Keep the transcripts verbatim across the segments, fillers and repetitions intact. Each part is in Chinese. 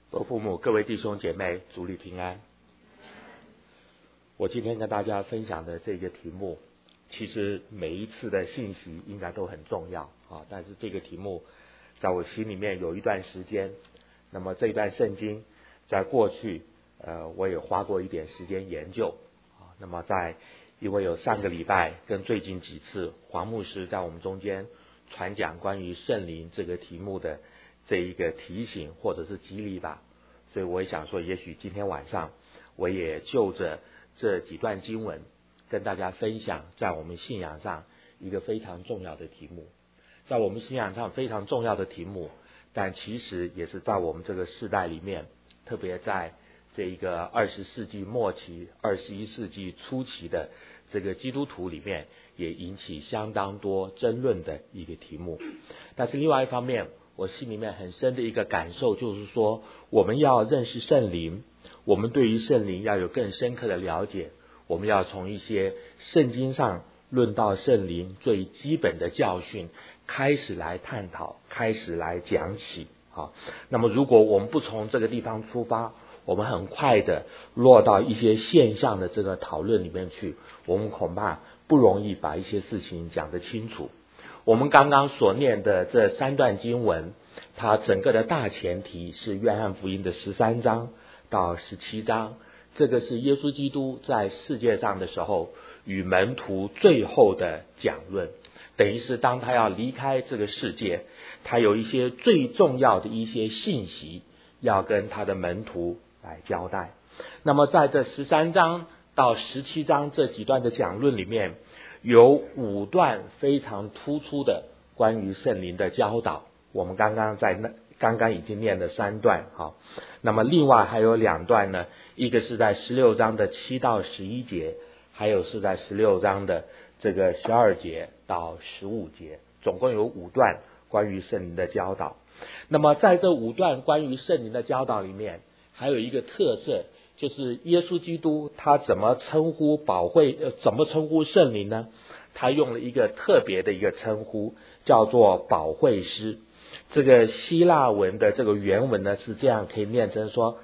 各父母、各位弟兄姐妹，主里平安。我今天跟大家分享的这个题目，其实每一次的信息应该都很重要啊，但是这个题目在我心里面有一段时间，那么这一段圣经在过去呃我也花过一点时间研究啊，那么在因为有上个礼拜跟最近几次黄牧师在我们中间传讲关于圣灵这个题目的这一个提醒或者是激励吧，所以我也想说，也许今天晚上我也就着这几段经文跟大家分享在我们信仰上一个非常重要的题目，在我们信仰上非常重要的题目，但其实也是在我们这个世代里面，特别在这一个二十世纪末期二十一世纪初期的这个基督徒里面也引起相当多争论的一个题目。但是另外一方面，我心里面很深的一个感受就是说，我们要认识圣灵，我们对于圣灵要有更深刻的了解，我们要从一些圣经上论到圣灵最基本的教训开始来探讨，开始来讲起。好，那么如果我们不从这个地方出发，我们很快的落到一些现象的这个讨论里面去，我们恐怕不容易把一些事情讲得清楚。我们刚刚所念的这三段经文，它整个的大前提是约翰福音的十三章到十七章，这个是耶稣基督在世界上的时候与门徒最后的讲论，等于是当他要离开这个世界，他有一些最重要的一些信息要跟他的门徒来交代。那么在这十三章到十七章这几段的讲论里面，有五段非常突出的关于圣灵的教导，我们刚刚在那刚刚已经念了三段。好，那么另外还有两段呢，一个是在十六章的七到十一节，还有是在十六章的这个十二节到十五节，总共有五段关于圣灵的教导。那么在这五段关于圣灵的教导里面，还有一个特色，就是耶稣基督他怎么称呼保惠呃怎么称呼圣灵呢？他用了一个特别的一个称呼，叫做保惠师。这个希腊文的这个原文呢是这样可以念成说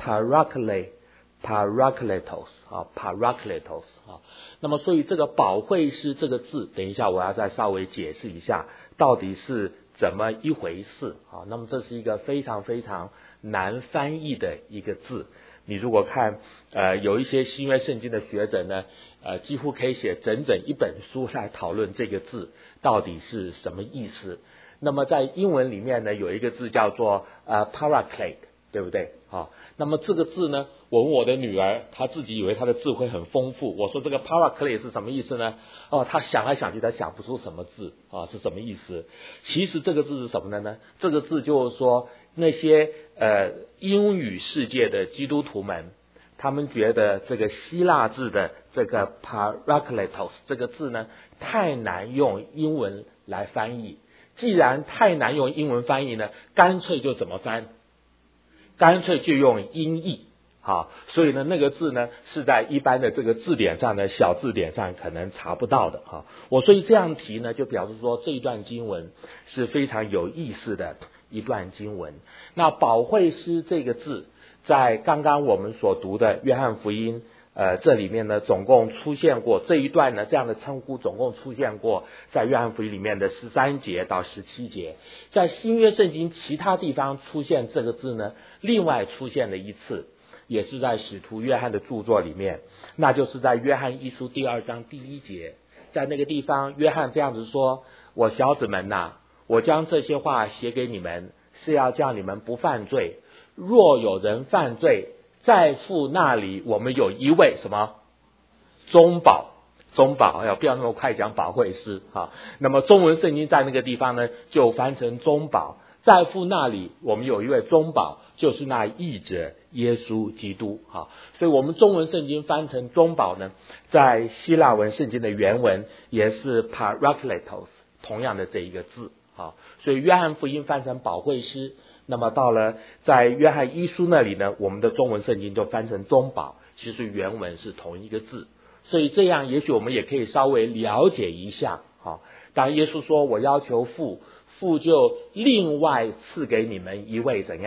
Parakle Parakletos 啊 Parakletos 啊。那么所以这个保惠师这个字，等一下我要再稍微解释一下到底是怎么一回事啊。那么这是一个非常非常难翻译的一个字。你如果看呃有一些新约圣经的学者呢，呃几乎可以写整整一本书来讨论这个字到底是什么意思。那么在英文里面呢，有一个字叫做呃 Paraclete， 对不对？好，那么这个字呢，我问我的女儿，她自己以为她的智慧很丰富，我说这个 Paraclete 是什么意思呢？哦，她想来想去，她想不出什么字啊，是什么意思？其实这个字是什么呢？这个字就是说，那些呃英语世界的基督徒们，他们觉得这个希腊字的这个 Parakletos 这个字呢，太难用英文来翻译。既然太难用英文翻译呢，干脆就怎么翻？干脆就用音译。好，所以呢，那个字呢是在一般的这个字典上呢，小字典上可能查不到的哈。我所以这样提呢，就表示说这一段经文是非常有意思的一段经文。那保惠师这个字，在刚刚我们所读的约翰福音呃，这里面呢，总共出现过这一段呢，这样的称呼总共出现过在约翰福音里面的十三节到十七节，在新约圣经其他地方出现这个字呢，另外出现了一次，也是在使徒约翰的著作里面，那就是在约翰一书第二章第一节，在那个地方，约翰这样子说：“我小子们呐、啊，我将这些话写给你们，是要叫你们不犯罪。若有人犯罪，在父那里我们有一位什么中保，中保要不要那么快讲保惠师啊？那么中文圣经在那个地方呢，就翻成中保，在父那里我们有一位中保，就是那义者耶稣基督啊。所以我们中文圣经翻成中保呢，在希腊文圣经的原文也是 Parakletos 同样的这一个字啊。所以约翰福音翻成保惠师。那么到了在约翰一书那里呢，我们的中文圣经就翻成中保，其实原文是同一个字，所以这样也许我们也可以稍微了解一下。好，当耶稣说我要求父，父就另外赐给你们一位怎样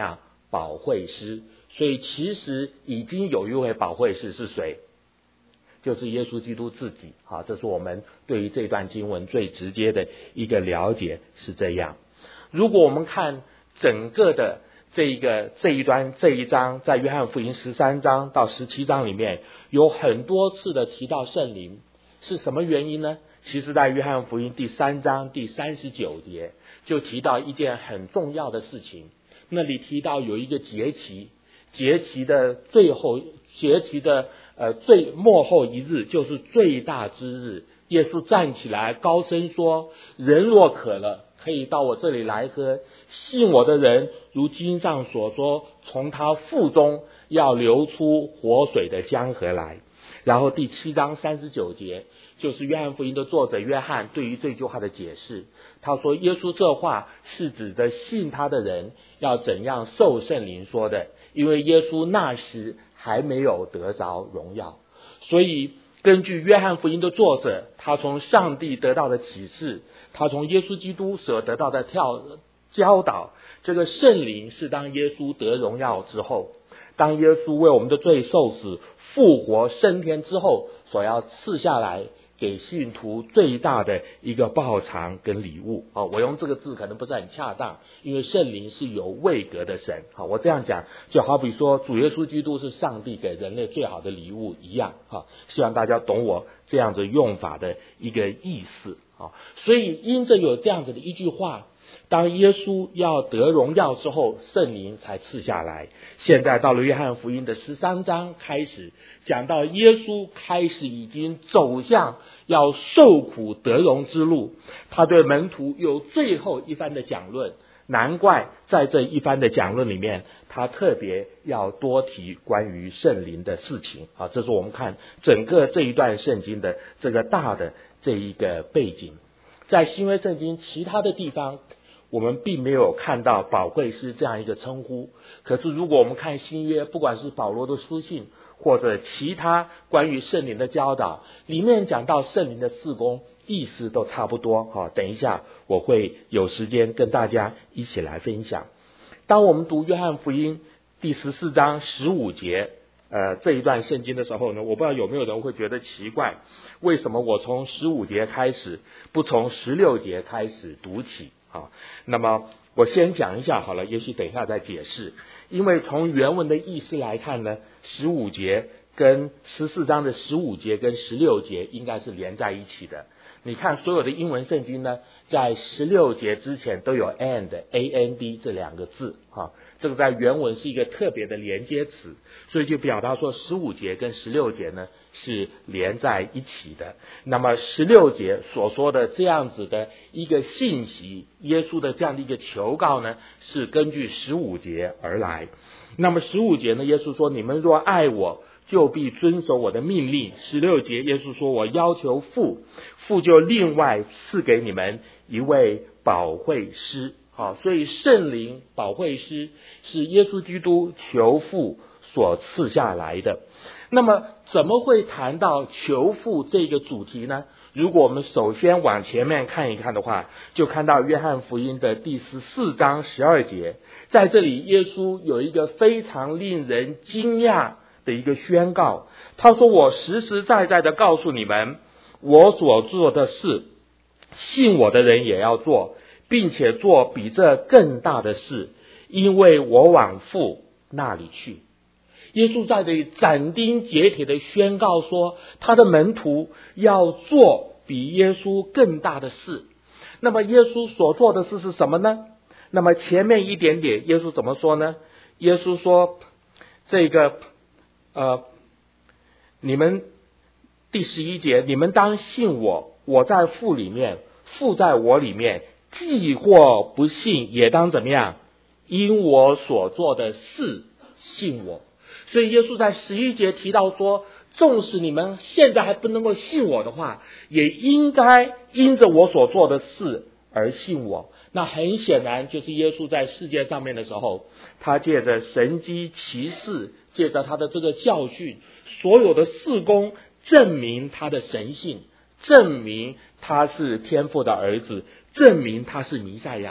保惠师。所以其实已经有一位保惠师是谁？就是耶稣基督自己。好，这是我们对于这段经文最直接的一个了解，是这样。如果我们看整个的这一个这一段这一章，在约翰福音十三章到十七章里面有很多次的提到圣灵，是什么原因呢？其实在约翰福音第三章第三十九节就提到一件很重要的事情，那里提到有一个节期，节期的最后节期的呃最末后一日，就是最大之日，耶稣站起来高声说，人若渴了，可以到我这里来喝，信我的人如经上所说，从他腹中要流出活水的江河来。然后第七章三十九节就是约翰福音的作者约翰对于这句话的解释，他说耶稣这话是指着信他的人要怎样受圣灵说的，因为耶稣那时还没有得着荣耀。所以根据约翰福音的作者，他从上帝得到的启示，他从耶稣基督所得到的跳教导，这个圣灵是当耶稣得荣耀之后，当耶稣为我们的罪受死复活升天之后，所要赐下来给信徒最大的一个报偿跟礼物。好，我用这个字可能不是很恰当，因为圣灵是有位格的神。好，我这样讲就好比说主耶稣基督是上帝给人类最好的礼物一样。好，希望大家懂我这样子用法的一个意思。好，所以因着有这样子的一句话，当耶稣要得荣耀之后，圣灵才赐下来。现在到了约翰福音的十三章开始讲到耶稣开始已经走向要受苦得荣之路，他对门徒有最后一番的讲论。难怪在这一番的讲论里面，他特别要多提关于圣灵的事情。好，这是我们看整个这一段圣经的这个大的这一个背景。在新约圣经其他的地方，我们并没有看到保惠师这样一个称呼。可是如果我们看新约，不管是保罗的书信或者其他关于圣灵的教导，里面讲到圣灵的事工，意思都差不多。好，等一下我会有时间跟大家一起来分享。当我们读约翰福音第十四章十五节呃，这一段圣经的时候呢，我不知道有没有人会觉得奇怪，为什么我从十五节开始，不从十六节开始读起？好，那么我先讲一下好了，也许等一下再解释。因为从原文的意思来看呢，十五节跟十四章的十五节跟十六节应该是连在一起的。你看所有的英文圣经呢，在十六节之前都有 and A N D 这两个字啊，这个在原文是一个特别的连接词，所以就表达说十五节跟十六节呢是连在一起的。那么十六节所说的这样子的一个信息，耶稣的这样的一个求告呢，是根据十五节而来。那么十五节呢，耶稣说你们若爱我，就必遵守我的命令。十六节耶稣说我要求父，父就另外赐给你们一位保惠师。好，所以圣灵保惠师是耶稣基督求父所赐下来的。那么怎么会谈到求父这个主题呢？如果我们首先往前面看一看的话，就看到约翰福音的第十四章十二节，在这里耶稣有一个非常令人惊讶的一个宣告，他说我实实在在的告诉你们，我所做的事，信我的人也要做，并且做比这更大的事，因为我往父那里去。耶稣在这里斩钉截铁的宣告说，他的门徒要做比耶稣更大的事。那么耶稣所做的事是什么呢？那么前面一点点耶稣怎么说呢？耶稣说这个呃，你们第十一节，你们当信我，我在父里面，父在我里面，既或不信，也当怎么样？因我所做的事信我。所以耶稣在十一节提到说，纵使你们现在还不能够信我的话，也应该因着我所做的事而信我。那很显然就是耶稣在世界上面的时候，他借着神迹奇事，借着他的这个教训，所有的事工证明他的神性，证明他是天父的儿子，证明他是弥赛亚。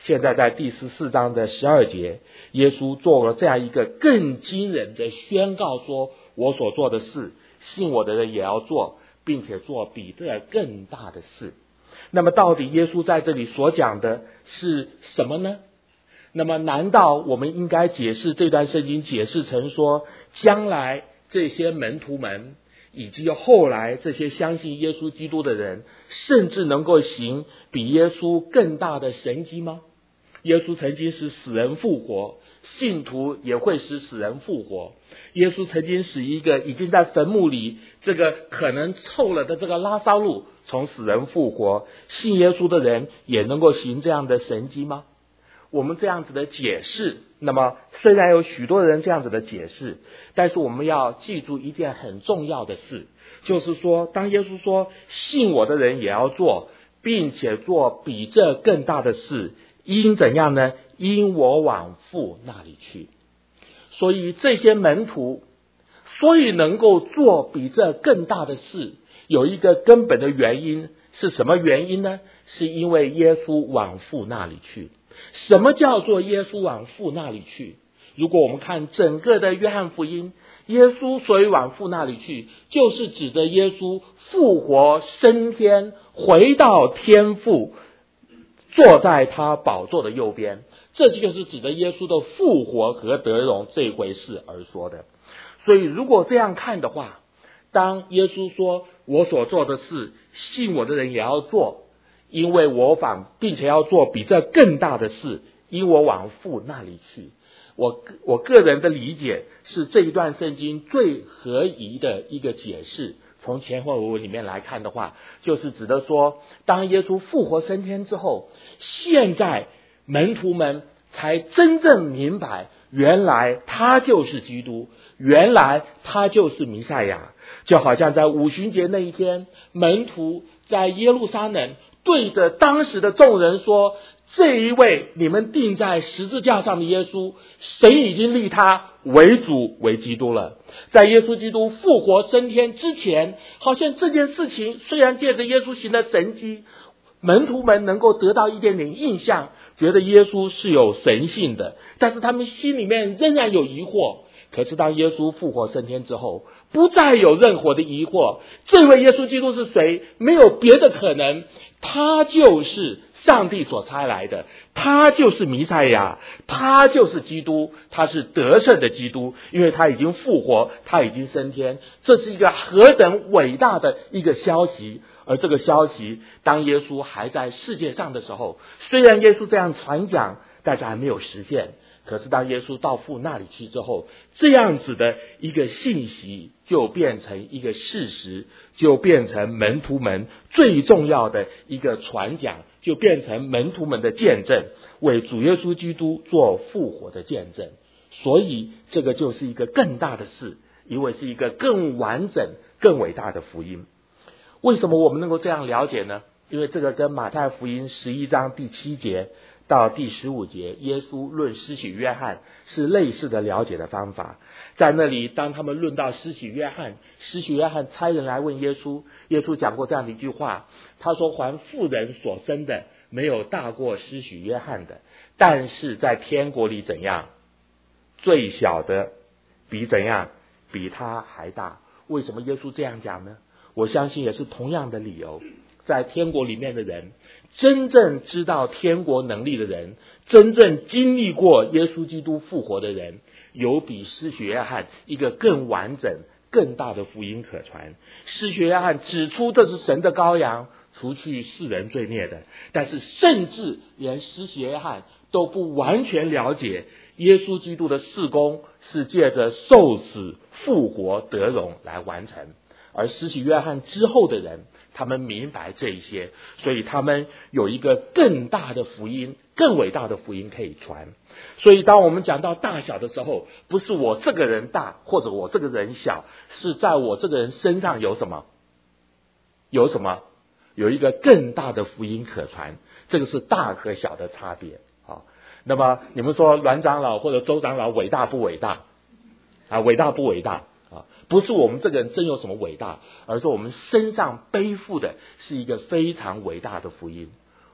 现在在第十四章的十二节，耶稣做了这样一个更惊人的宣告，说我所做的事，信我的人也要做，并且做比这更大的事。那么到底耶稣在这里所讲的是什么呢？那么难道我们应该解释这段圣经，解释成说，将来这些门徒们以及后来这些相信耶稣基督的人，甚至能够行比耶稣更大的神迹吗？耶稣曾经使死人复活，信徒也会使死人复活。耶稣曾经使一个已经在坟墓里这个可能臭了的这个拉撒路从死人复活，信耶稣的人也能够行这样的神迹吗？我们这样子的解释，那么虽然有许多人这样子的解释，但是我们要记住一件很重要的事，就是说当耶稣说信我的人也要做，并且做比这更大的事，因怎样呢？因我往父那里去。所以这些门徒所以能够做比这更大的事，有一个根本的原因，是什么原因呢？是因为耶稣往父那里去。什么叫做耶稣往父那里去？如果我们看整个的约翰福音，耶稣所以往父那里去，就是指着耶稣复活升天，回到天父，坐在他宝座的右边，这就是指着耶稣的复活和得荣这回事而说的。所以如果这样看的话，当耶稣说我所做的事，信我的人也要做，因为我往并且要做比这更大的事，因我往父那里去。我我个人的理解是这一段圣经最合宜的一个解释。从前后文里面来看的话，就是指的说，当耶稣复活升天之后，现在门徒们才真正明白，原来他就是基督，原来他就是弥赛亚。就好像在五旬节那一天，门徒在耶路撒冷对着当时的众人说，这一位你们钉在十字架上的耶稣，神已经立他为主为基督了。在耶稣基督复活升天之前，好像这件事情虽然借着耶稣行的神迹，门徒们能够得到一点点印象，觉得耶稣是有神性的，但是他们心里面仍然有疑惑。可是当耶稣复活升天之后，不再有任何的疑惑，这位耶稣基督是谁？没有别的可能，他就是上帝所差来的，他就是弥赛亚，他就是基督，他是得胜的基督，因为他已经复活，他已经升天。这是一个何等伟大的一个消息。而这个消息当耶稣还在世界上的时候，虽然耶稣这样传讲，但是还没有实现。可是当耶稣到父那里去之后，这样子的一个信息就变成一个事实，就变成门徒们最重要的一个传讲，就变成门徒们的见证，为主耶稣基督做复活的见证。所以这个就是一个更大的事，因为是一个更完整更伟大的福音。为什么我们能够这样了解呢？因为这个跟马太福音十一章第七节到第十五节，耶稣论施洗约翰是类似的了解的方法。在那里，当他们论到施洗约翰，施洗约翰差人来问耶稣，耶稣讲过这样的一句话，他说，还妇人所生的，没有大过施洗约翰的，但是在天国里怎样？最小的比怎样？比他还大。为什么耶稣这样讲呢？我相信也是同样的理由。在天国里面的人，真正知道天国能力的人，真正经历过耶稣基督复活的人，有比施洗约翰一个更完整更大的福音可传。施洗约翰指出这是神的羔羊，除去世人罪孽的，但是甚至连施洗约翰都不完全了解耶稣基督的事工是借着受死复活得荣来完成。而施洗约翰之后的人，他们明白这一些，所以他们有一个更大的福音，更伟大的福音可以传。所以当我们讲到大小的时候，不是我这个人大或者我这个人小，是在我这个人身上有什么？有什么？有一个更大的福音可传。这个是大和小的差别。好，那么你们说栾长老或者周长老伟大不伟大？啊，伟大不伟大？不是我们这个人真有什么伟大，而是我们身上背负的是一个非常伟大的福音。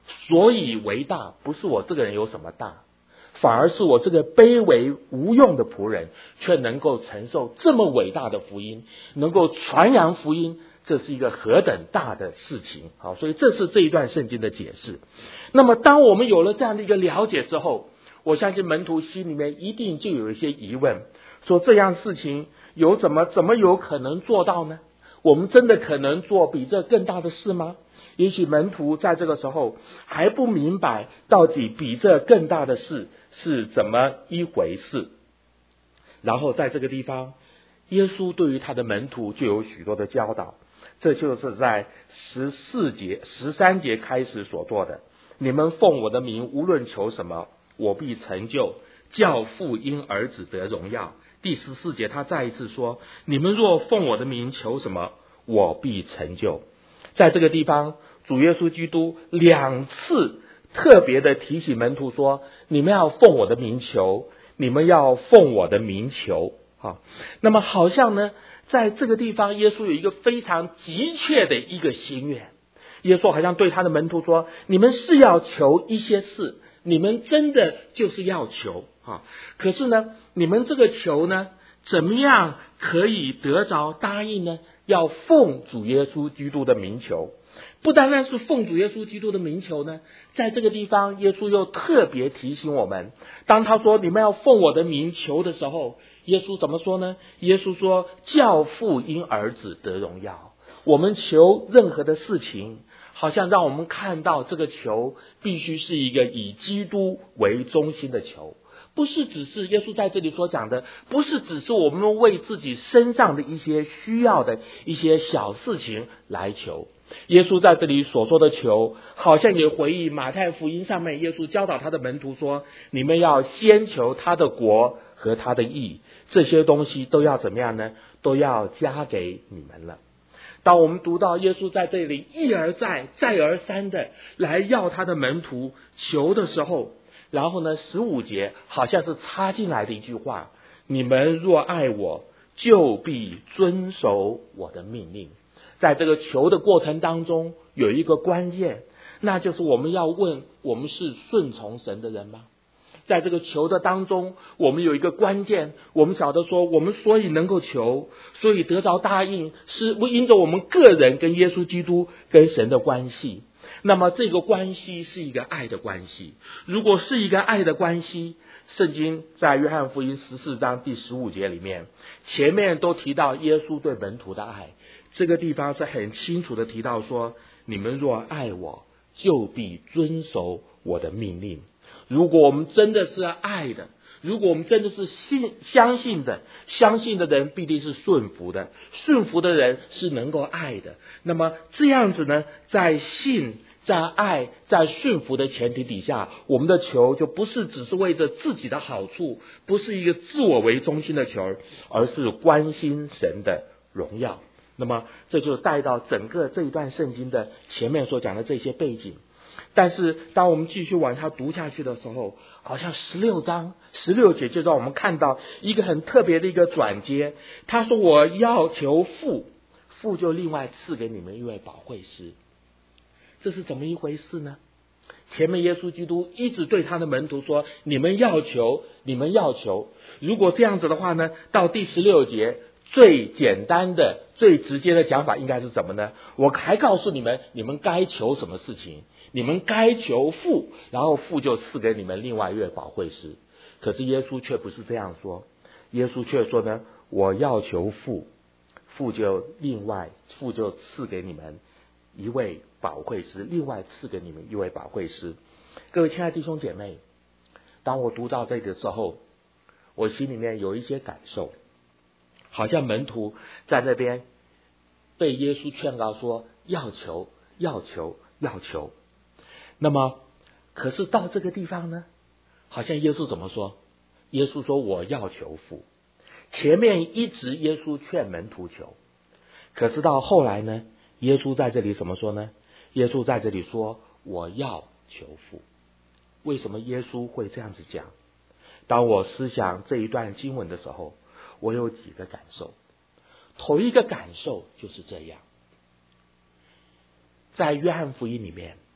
所以为大，不是我这个人有什么大，反而是我这个卑微无用的仆人，却能够承受这么伟大的福音，能够传扬福音，这是一个何等大的事情。好，所以这是这一段圣经的解释。那么当我们有了这样的一个了解之后，我相信门徒心里面一定就有一些疑问，说这样事情有怎么怎么有可能做到呢？我们真的可能做比这更大的事吗？也许门徒在这个时候还不明白到底比这更大的事是怎么一回事。然后在这个地方，耶稣对于他的门徒就有许多的教导，这就是在十四节、十三节开始所做的。你们奉我的名无论求什么，我必成就，叫父因儿子得荣耀。第十四节他再一次说，你们若奉我的名求什么，我必成就。在这个地方，主耶稣基督两次特别的提醒门徒说，你们要奉我的名求，你们要奉我的名求。好，那么好像呢，在这个地方耶稣有一个非常急切的一个心愿。耶稣好像对他的门徒说，你们是要求一些事，你们真的就是要求啊。可是呢，你们这个求呢，怎么样可以得着答应呢？要奉主耶稣基督的名求。不单单是奉主耶稣基督的名求呢，在这个地方耶稣又特别提醒我们，当他说你们要奉我的名求的时候，耶稣怎么说呢？耶稣说，叫父因儿子得荣耀。我们求任何的事情，好像让我们看到这个求必须是一个以基督为中心的求，不是只是耶稣在这里所讲的，不是只是我们为自己身上的一些需要的一些小事情来求。耶稣在这里所说的求，好像也回忆马太福音上面耶稣教导他的门徒说，你们要先求他的国和他的义，这些东西都要怎么样呢？都要加给你们了。当我们读到耶稣在这里一而再再而三的来要他的门徒求的时候，然后呢十五节好像是插进来的一句话，你们若爱我，就必遵守我的命令。在这个求的过程当中有一个关键，那就是我们要问，我们是顺从神的人吗？在这个求的当中，我们有一个关键，我们晓得说，我们所以能够求，所以得着答应，是因着我们个人跟耶稣基督跟神的关系。那么这个关系是一个爱的关系。如果是一个爱的关系，圣经在约翰福音十四章第十五节里面，前面都提到耶稣对门徒的爱，这个地方是很清楚的提到说，你们若爱我，就必遵守我的命令。如果我们真的是爱的，如果我们真的是信相信的，相信的人必定是顺服的，顺服的人是能够爱的。那么这样子呢，在信、在爱、在顺服的前提底下，我们的求就不是只是为着自己的好处，不是一个自我为中心的求，而是关心神的荣耀。那么这就带到整个这一段圣经的前面所讲的这些背景。但是当我们继续往下读下去的时候，好像十六章十六节就让我们看到一个很特别的一个转接。他说，我要求父，父就另外赐给你们一位保惠师。这是怎么一回事呢？前面耶稣基督一直对他的门徒说，你们要求，你们要求。如果这样子的话呢，到第十六节最简单的最直接的讲法应该是什么呢？我还告诉你们，你们该求什么事情，你们该求父，然后父就赐给你们另外一位保惠师。可是耶稣却不是这样说，耶稣却说呢，我要求父，父就另外父就赐给你们一位保惠师，另外赐给你们一位保惠师。各位亲爱的弟兄姐妹，当我读到这里的时候，我心里面有一些感受，好像门徒在那边被耶稣劝告说要求要求要求。那么可是到这个地方呢，好像耶稣怎么说？耶稣说我要求父。前面一直耶稣劝门徒求，可是到后来呢，耶稣在这里怎么说呢？耶稣在这里说我要求父。为什么耶稣会这样子讲？当我思想这一段经文的时候，我有几个感受。头一个感受就是这样，在约翰福音里面，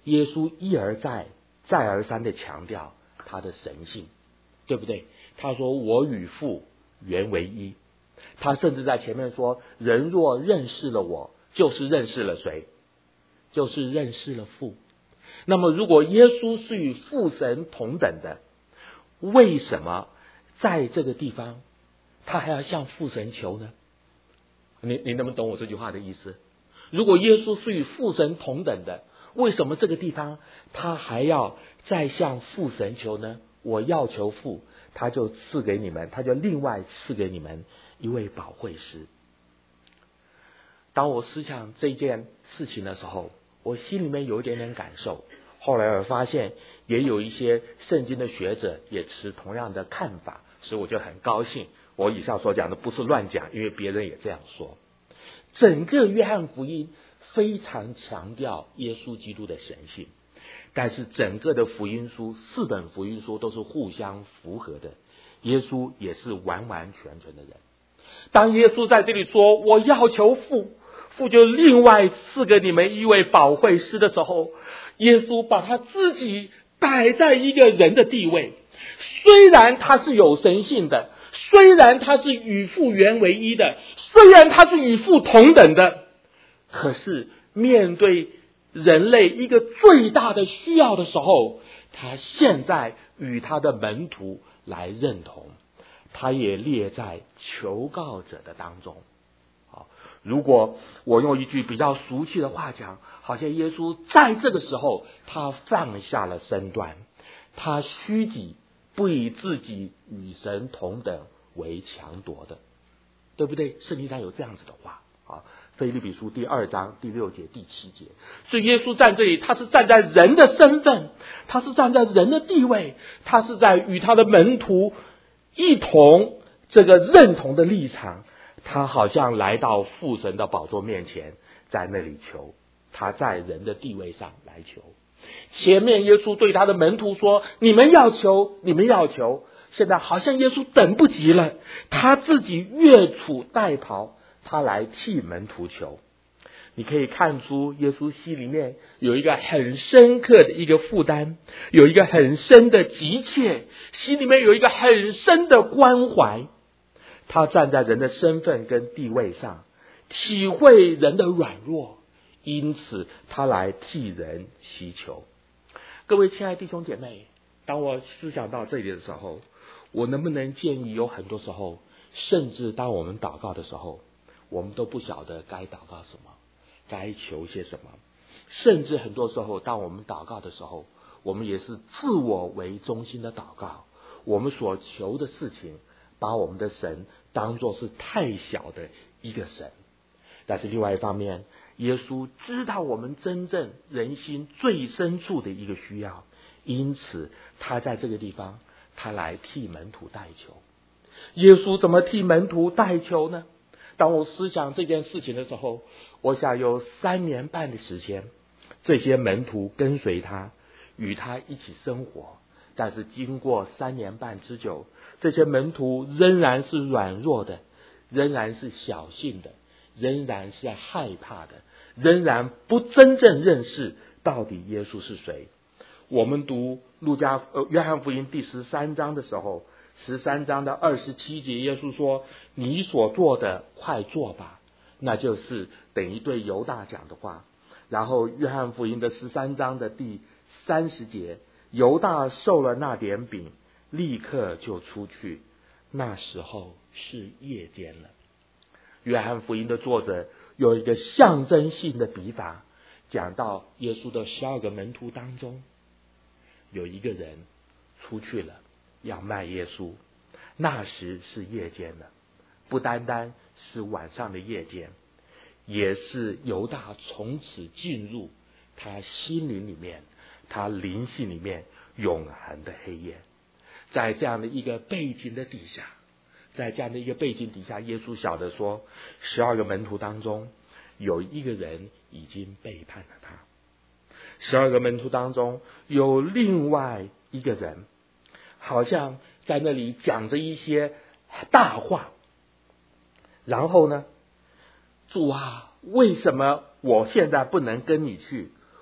耶稣一而再再而三的强调他的神性，对不对？他说我与父原为一。他甚至在前面说，人若认识了我，就是认识了谁？就是认识了父。那么如果耶稣是与父神同等的，为什么在这个地方他还要向父神求呢？你你能不能懂我这句话的意思？如果耶稣是与父神同等的，为什么这个地方他还要再向父神求呢？我要求父，他就赐给你们，他就另外赐给你们一位保惠师。当我思想这件事情的时候，我心里面有一点点感受。后来我发现也有一些圣经的学者也持同样的看法，所以我就很高兴。我以上所讲的不是乱讲，因为别人也这样说。整个约翰福音非常强调耶稣基督的神性，但是整个的福音书，四本福音书都是互相符合的。耶稣也是完完全全的人。当耶稣在这里说我要求父，父就另外赐给你们一位保惠师的时候，耶稣把他自己摆在一个人的地位。虽然他是有神性的，虽然他是与父原为一的，虽然他是与父同等的，可是面对人类一个最大的需要的时候，他现在与他的门徒来认同，他也列在求告者的当中。好，如果我用一句比较俗气的话讲，好像耶稣在这个时候他放下了身段，他虚己，不以自己与神同等为强夺的，对不对？圣经上有这样子的话啊，腓立比书第二章第六节第七节。所以耶稣站这里，他是站在人的身份，他是站在人的地位，他是在与他的门徒一同这个认同的立场，他好像来到父神的宝座面前，在那里求，他在人的地位上来求。前面耶稣对他的门徒说，你们要求，你们要求。现在好像耶稣等不及了，他自己越俎代庖，他来替门徒求。你可以看出耶稣心里面有一个很深刻的一个负担，有一个很深的急切，心里面有一个很深的关怀。他站在人的身份跟地位上，体会人的软弱，因此他来替人祈求。各位亲爱的弟兄姐妹，当我思想到这里的时候，我能不能建议有很多时候，甚至当我们祷告的时候，我们都不晓得该祷告什么，该求些什么。甚至很多时候当我们祷告的时候，我们也是自我为中心的祷告，我们所求的事情把我们的神当作是太小的一个神。但是另外一方面，耶稣知道我们真正人心最深处的一个需要，因此他在这个地方他来替门徒代求。耶稣怎么替门徒代求呢？当我思想这件事情的时候，我想有三年半的时间，这些门徒跟随他，与他一起生活。但是经过三年半之久，这些门徒仍然是软弱的，仍然是小信的，仍然是害怕的，仍然不真正认识到底耶稣是谁。我们读路加呃约翰福音第十三章的时候，十三章的二十七节，耶稣说：“你所做的，快做吧。”那就是等于对犹大讲的话。然后约翰福音的十三章的第三十节，犹大受了那点饼，立刻就出去，那时候是夜间了。约翰福音的作者有一个象征性的笔法，讲到耶稣的十二个门徒当中，有一个人出去了，要卖耶稣，那时是夜间了。不单单是晚上的夜间，也是犹大从此进入他心灵里面，他灵性里面永恒的黑夜。在这样的一个背景的底下，在这样的一个背景底下，耶稣晓得说，十二个门徒当中有一个人已经背叛了他，十二个门徒当中有另外一个人，好像在那里讲着一些大话。然后呢，主啊，为什么我现在不能跟你去？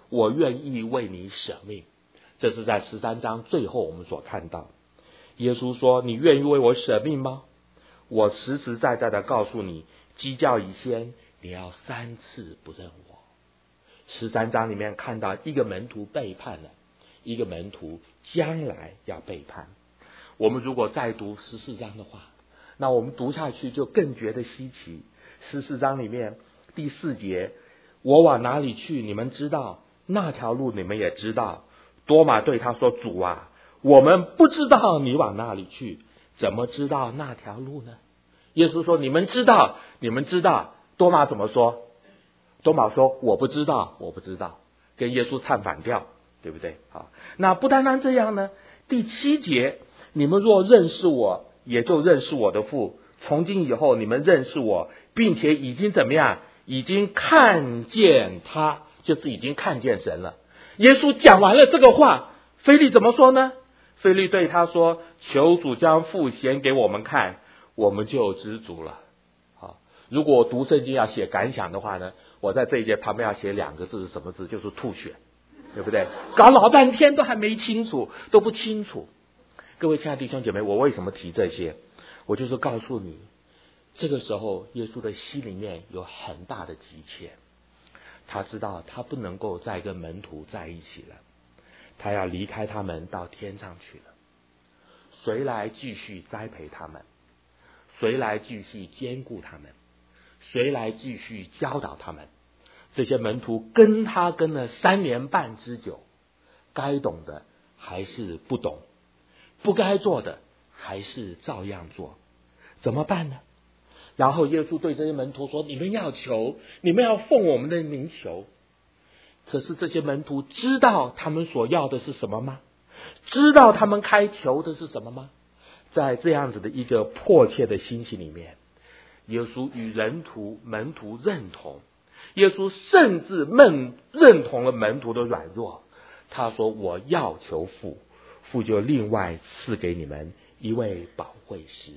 我愿意为你舍命。这是在十三章最后我们所看到，耶稣说，你愿意为我舍命吗？我实实在在的告诉你，鸡叫以先，你要三次不认我。十三章里面看到一个门徒背叛了，一个门徒将来要背叛。我们如果再读十四章的话，那我们读下去就更觉得稀奇。十四章里面第四节，我往哪里去你们知道，那条路你们也知道。多马对他说，主啊，我们不知道你往哪里去，怎么知道那条路呢？耶稣说，你们知道，你们知道。多马怎么说？多马说，我不知道，我不知道，跟耶稣唱反调，对不对？好，那不单单这样呢，第七节，你们若认识我，也就认识我的父。从今以后，你们认识我，并且已经怎么样？已经看见他，就是已经看见神了。耶稣讲完了这个话，腓利怎么说呢？腓利对他说，求主将父显给我们看，我们就知足了。好，如果我读圣经要写感想的话呢，我在这一节旁边要写两个字，是什么字？就是吐血，对不对？搞老半天都还没清楚，都不清楚。各位亲爱的弟兄姐妹，我为什么提这些？我就是告诉你，这个时候耶稣的心里面有很大的急切，他知道他不能够再跟门徒在一起了，他要离开他们到天上去了。谁来继续栽培他们？谁来继续兼顾他们？谁来继续教导他们？这些门徒跟他跟了三年半之久，该懂的还是不懂，不该做的还是照样做，怎么办呢？然后耶稣对这些门徒说，你们要求，你们要奉我们的名求。可是这些门徒知道他们所要的是什么吗？知道他们该求的是什么吗？在这样子的一个迫切的心情里面，耶稣与人徒门徒认同，耶稣甚至认认同了门徒的软弱。他说，我要求父，父就另外赐给你们一位保惠师。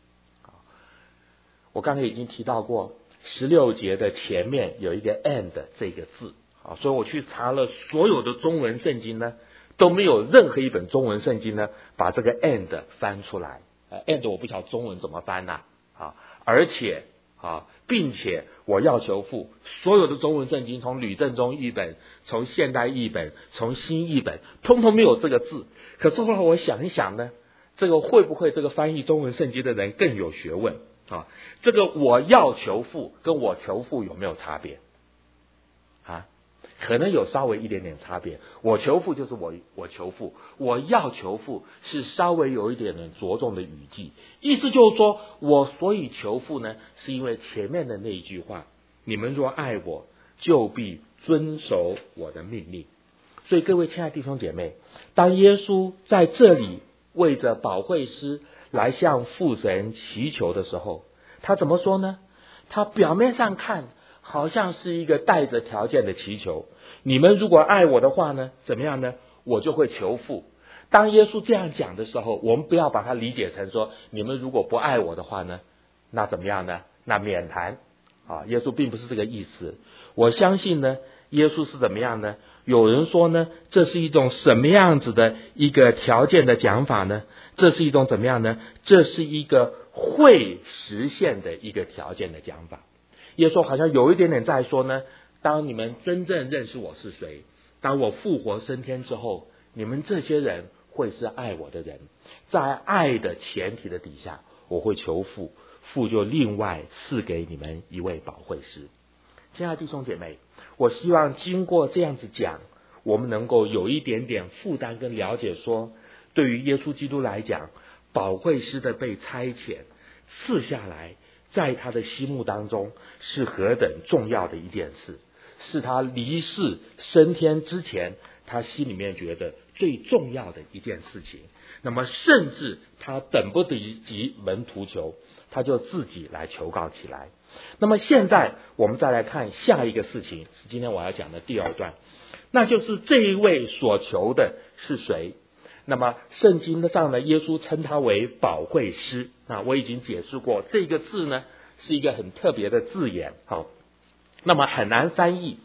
我刚才已经提到过，十六节的前面有一个 and 这个字，所以我去查了所有的中文圣经呢，都没有任何一本中文圣经呢把这个 and 翻出来。and 我不晓得中文怎么翻呐、啊，而且啊，并且我要求父，所有的中文圣经，从吕正中译本，从现代译本，从新译本，通通没有这个字。可是后来我想一想呢，这个会不会这个翻译中文圣经的人更有学问啊？这个我要求父跟我求父有没有差别啊？可能有稍微一点点差别。我求父就是我我求父，我要求父是稍微有一点点着重的语气，意思就是说，我所以求父呢，是因为前面的那一句话，你们若爱我，就必遵守我的命令。所以各位亲爱的弟兄姐妹，当耶稣在这里为着保惠师来向父神祈求的时候，他怎么说呢？他表面上看好像是一个带着条件的祈求，你们如果爱我的话呢，怎么样呢？我就会求父。当耶稣这样讲的时候，我们不要把它理解成说，你们如果不爱我的话呢，那怎么样呢？那免谈啊！耶稣并不是这个意思。我相信呢，耶稣是怎么样呢？有人说呢，这是一种什么样子的一个条件的讲法呢？这是一种怎么样呢？这是一个会实现的一个条件的讲法。耶稣好像有一点点在说呢，当你们真正认识我是谁，当我复活升天之后，你们这些人会是爱我的人，在爱的前提的底下，我会求父，父就另外赐给你们一位保惠师。亲爱的弟兄姐妹，我希望经过这样子讲，我们能够有一点点负担跟了解说，对于耶稣基督来讲，保惠师的被差遣赐下来，在他的心目当中是何等重要的一件事，是他离世升天之前他心里面觉得最重要的一件事情。那么甚至他等不及门徒求，他就自己来求告起来。那么现在我们再来看下一个事情，是今天我要讲的第二段，那就是这一位所求的是谁。那么圣经上呢，耶稣称他为保惠师。那我已经解释过，这个字呢是一个很特别的字眼，好，那么很难翻译。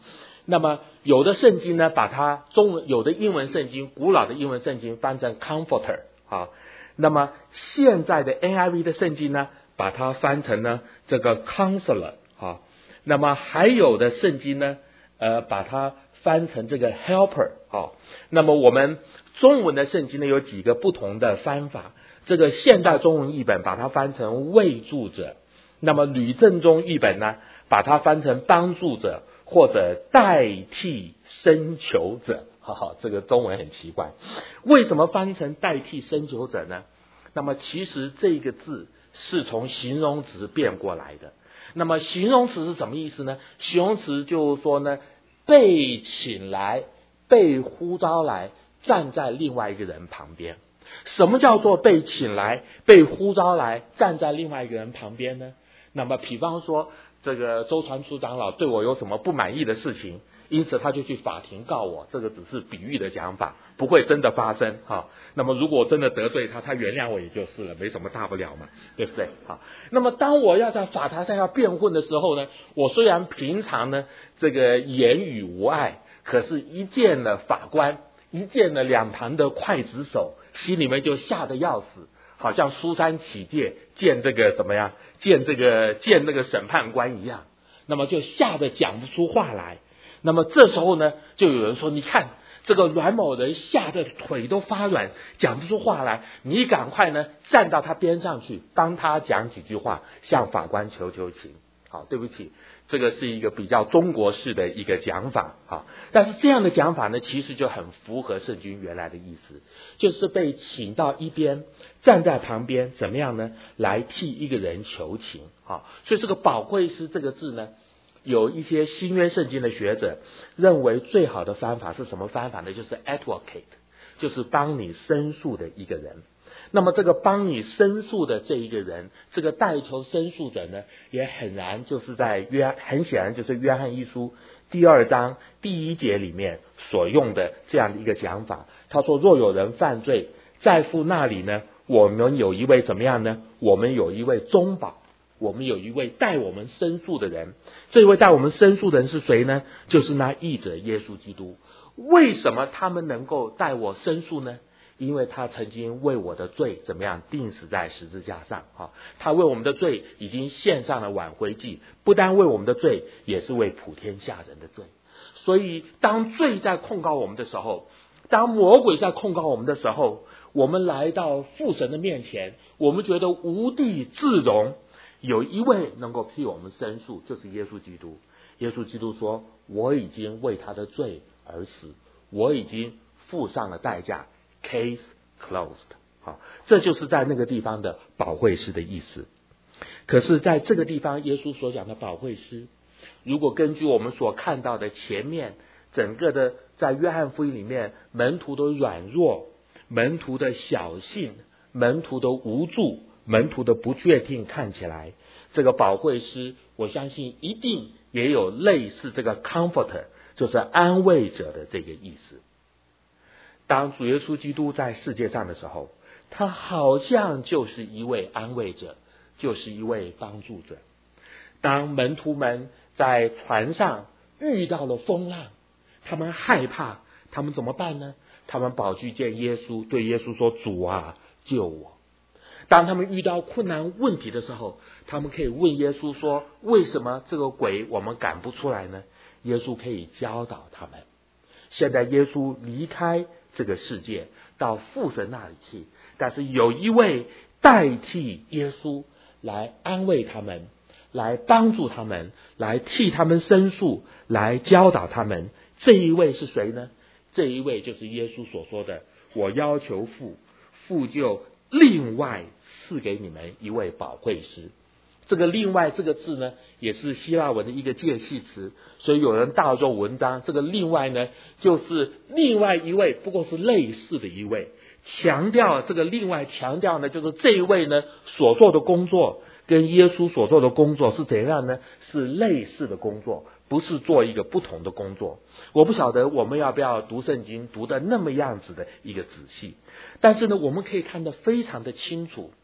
那么有的圣经呢，把它中文有的英文圣经，古老的英文圣经翻成 comforter 啊。那么现在的 N I V 的圣经呢，把它翻成呢这个 counselor 啊。那么还有的圣经呢，呃，把它翻成这个 helper 啊。那么我们中文的圣经呢，有几个不同的翻法。这个现代中文译本把它翻成慰助者，那么吕正中译本呢，把它翻成帮助者或者代替申求者。哈哈，这个中文很奇怪，为什么翻成代替申求者呢？那么其实这个字是从形容词变过来的。那么形容词是什么意思呢？形容词就是说呢，被请来，被呼召来，站在另外一个人旁边。什么叫做被请来，被呼召来，站在另外一个人旁边呢？那么比方说这个周传初长老对我有什么不满意的事情，因此他就去法庭告我，这个只是比喻的讲法，不会真的发生哈。那么如果真的得罪他，他原谅我也就是了，没什么大不了嘛，对不对？好，那么当我要在法台上要辩论的时候呢，我虽然平常呢这个言语无碍，可是一见了法官，一见了两旁的刽子手，心里面就吓得要死，好像书山起戒见这个怎么样，见这个见那个审判官一样，那么就吓得讲不出话来。那么这时候呢，就有人说，你看这个阮某人吓得腿都发软，讲不出话来，你赶快呢站到他边上去，帮他讲几句话，向法官求求情。好，对不起，这个是一个比较中国式的一个讲法。好，但是这样的讲法呢，其实就很符合圣经原来的意思，就是被请到一边，站在旁边，怎么样呢？来替一个人求情。好，所以这个保惠师这个字呢，有一些新约圣经的学者认为最好的方法是什么方法呢？就是 advocate， 就是帮你申诉的一个人。那么这个帮你申诉的这一个人，这个代求申诉者呢，也很然就是在约很显然就是约翰一书第二章第一节里面所用的这样的一个讲法。他说，若有人犯罪，在父那里呢，我们有一位怎么样呢？我们有一位中保，我们有一位代我们申诉的人。这一位代我们申诉的人是谁呢？就是那义者耶稣基督。为什么他们能够代我申诉呢？因为他曾经为我的罪怎么样钉死在十字架上啊！他为我们的罪已经献上了挽回祭，不单为我们的罪，也是为普天下人的罪。所以当罪在控告我们的时候，当魔鬼在控告我们的时候，我们来到父神的面前，我们觉得无地自容，有一位能够替我们申诉，就是耶稣基督。耶稣基督说，我已经为他的罪而死，我已经付上了代价，Case closed。 好，这就是在那个地方的保惠师的意思。可是在这个地方耶稣所讲的保惠师，如果根据我们所看到的前面整个的在约翰福音里面，门徒的软弱，门徒的小信，门徒的无助，门徒的不确定，看起来这个保惠师我相信一定也有类似这个 comforter， 就是安慰者的这个意思。当主耶稣基督在世界上的时候，他好像就是一位安慰者，就是一位帮助者。当门徒们在船上遇到了风浪，他们害怕，他们怎么办呢？他们跑去见耶稣，对耶稣说，主啊，救我。当他们遇到困难问题的时候，他们可以问耶稣说，为什么这个鬼我们赶不出来呢？耶稣可以教导他们。现在耶稣离开这个世界到父神那里去，但是有一位代替耶稣来安慰他们，来帮助他们，来替他们申诉，来教导他们。这一位是谁呢？这一位就是耶稣所说的，我要求父，父就另外赐给你们一位保惠师。这个另外这个字呢，也是希腊文的一个介系词，所以有人大众文章，这个另外呢，就是另外一位，不过是类似的一位。强调这个另外，强调呢，就是这一位呢所做的工作跟耶稣所做的工作是怎样呢？是类似的工作，不是做一个不同的工作。我不晓得我们要不要读圣经读的那么样子的一个仔细，但是呢，我们可以看得非常的清楚。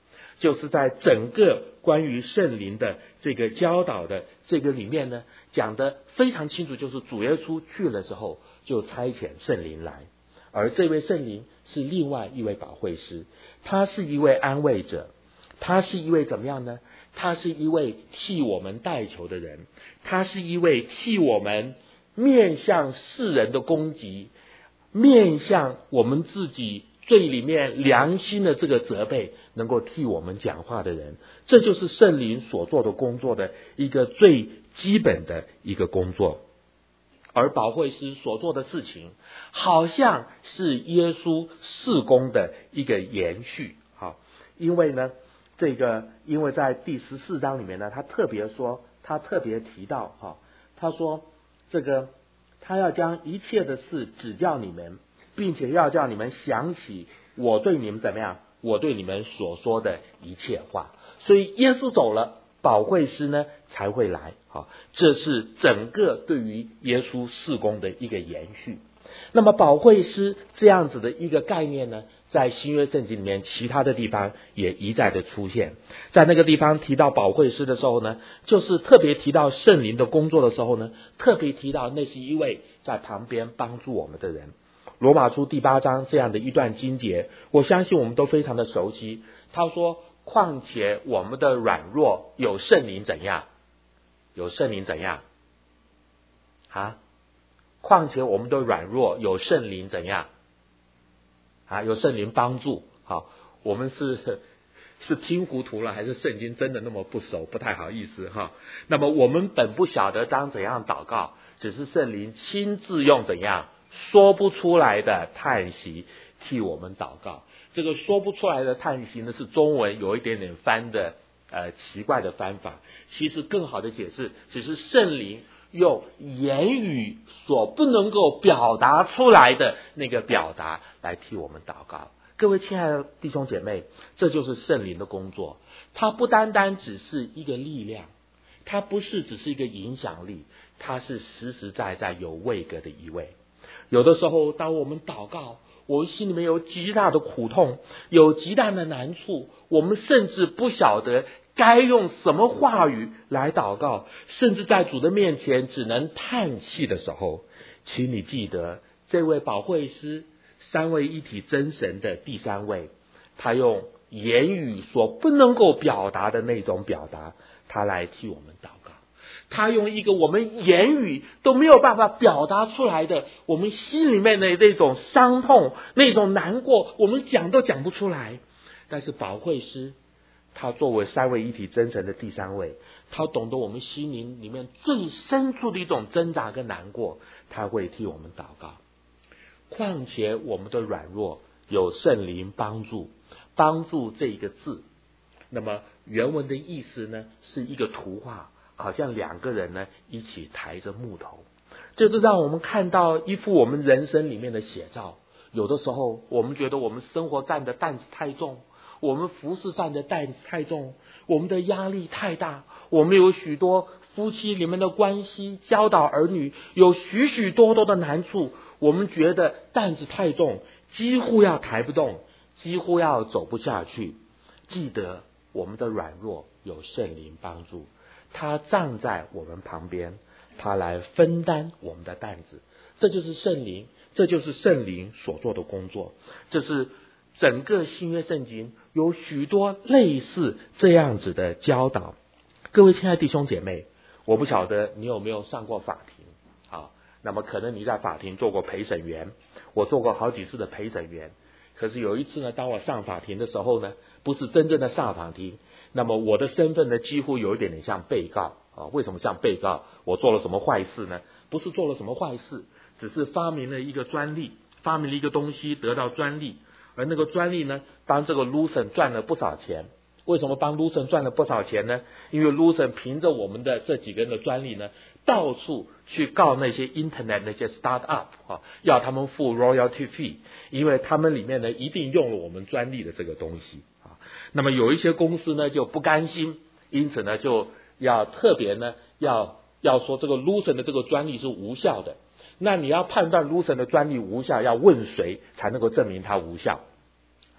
就是在整个关于圣灵的这个教导的这个里面呢，讲得非常清楚，就是主耶稣去了之后，就差遣圣灵来，而这位圣灵是另外一位保惠师，他是一位安慰者，他是一位怎么样呢？他是一位替我们代求的人，他是一位替我们面向世人的攻击，面向我们自己最里面良心的这个责备，能够替我们讲话的人。这就是圣灵所做的工作的一个最基本的一个工作。而保惠师所做的事情，好像是耶稣事工的一个延续。好，因为呢这个因为在第十四章里面呢，他特别说，他特别提到哈，他说这个他要将一切的事指教你们，并且要叫你们想起我对你们怎么样，我对你们所说的一切话。所以耶稣走了，保惠师呢才会来。好，这是整个对于耶稣事工的一个延续。那么保惠师这样子的一个概念呢，在新约圣经里面其他的地方也一再的出现。在那个地方提到保惠师的时候呢，就是特别提到圣灵的工作的时候呢，特别提到那是一位在旁边帮助我们的人。罗马书第八章这样的一段经节，我相信我们都非常的熟悉。他说，况且我们的软弱有圣灵怎样？有圣灵怎样？啊？况且我们的软弱有圣灵怎样？啊，有圣灵帮助。好，我们是是听糊涂了，还是圣经真的那么不熟？不太好意思哈。那么我们本不晓得当怎样祷告，只是圣灵亲自用怎样说不出来的叹息替我们祷告。这个说不出来的叹息呢，是中文有一点点翻的呃奇怪的翻法。其实更好的解释，只是圣灵用言语所不能够表达出来的那个表达来替我们祷告。各位亲爱的弟兄姐妹，这就是圣灵的工作。它不单单只是一个力量，它不是只是一个影响力，它是实实在在有位格的一位。有的时候当我们祷告，我们心里面有极大的苦痛，有极大的难处，我们甚至不晓得该用什么话语来祷告，甚至在主的面前只能叹气的时候，请你记得这位保惠师，三位一体真神的第三位，他用言语所不能够表达的那种表达，他来替我们祷告。他用一个我们言语都没有办法表达出来的，我们心里面的那种伤痛，那种难过，我们讲都讲不出来。但是保惠师，他作为三位一体真神的第三位，他懂得我们心灵里面最深处的一种挣扎跟难过，他会替我们祷告。况且我们的软弱有圣灵帮助。帮助这一个字，那么原文的意思呢，是一个图画，好像两个人呢一起抬着木头，这是让我们看到一幅我们人生里面的写照。有的时候我们觉得我们生活占的担子太重，我们服侍占的担子太重，我们的压力太大，我们有许多夫妻里面的关系，教导儿女有许许多多的难处，我们觉得担子太重，几乎要抬不动，几乎要走不下去。记得我们的软弱有圣灵帮助，他站在我们旁边，他来分担我们的担子。这就是圣灵，这就是圣灵所做的工作。这是整个新约圣经有许多类似这样子的教导。各位亲爱的弟兄姐妹，我不晓得你有没有上过法庭。好，那么可能你在法庭做过陪审员，我做过好几次的陪审员。可是有一次呢，当我上法庭的时候呢，不是真正的上法庭，那么我的身份呢，几乎有一点点像被告啊。为什么像被告？我做了什么坏事呢？不是做了什么坏事，只是发明了一个专利，发明了一个东西得到专利，而那个专利呢，帮这个 Lucent 赚了不少钱。为什么帮 Lucent 赚了不少钱呢？因为 Lucent 凭着我们的这几个人的专利呢，到处去告那些 Internet 那些 Startup 啊，要他们付 royalty fee， 因为他们里面呢一定用了我们专利的这个东西啊。那么有一些公司呢就不甘心，因此呢就要特别呢要要说这个 Lucent 的这个专利是无效的。那你要判断 Lucent 的专利无效，要问谁才能够证明它无效？